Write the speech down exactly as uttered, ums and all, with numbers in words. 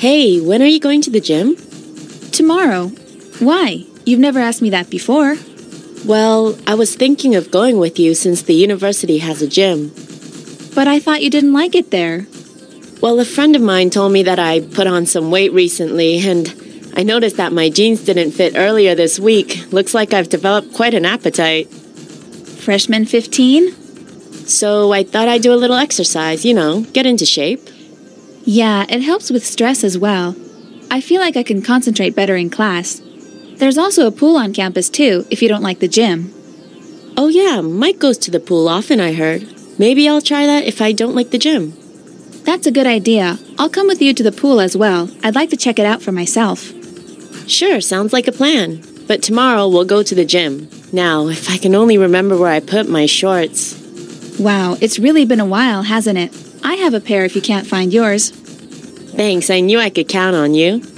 Hey, when are you going to the gym? Tomorrow. Why? You've never asked me that before. Well, I was thinking of going with you since the university has a gym. But I thought you didn't like it there. Well, a friend of mine told me that I put on some weight recently, and I noticed that my jeans didn't fit earlier this week. Looks like I've developed quite an appetite. Freshman fifteen? So I thought I'd do a little exercise, you know, get into shape. Yeah, it helps with stress as well. I feel like I can concentrate better in class. There's also a pool on campus too, if you don't like the gym. Oh yeah, Mike goes to the pool often, I heard. Maybe I'll try that if I don't like the gym. That's a good idea. I'll come with you to the pool as well. I'd like to check it out for myself. Sure, sounds like a plan. But tomorrow we'll go to the gym. Now, if I can only remember where I put my shorts. Wow, it's really been a while, hasn't it? I have a pair if you can't find yours. Thanks, I knew I could count on you.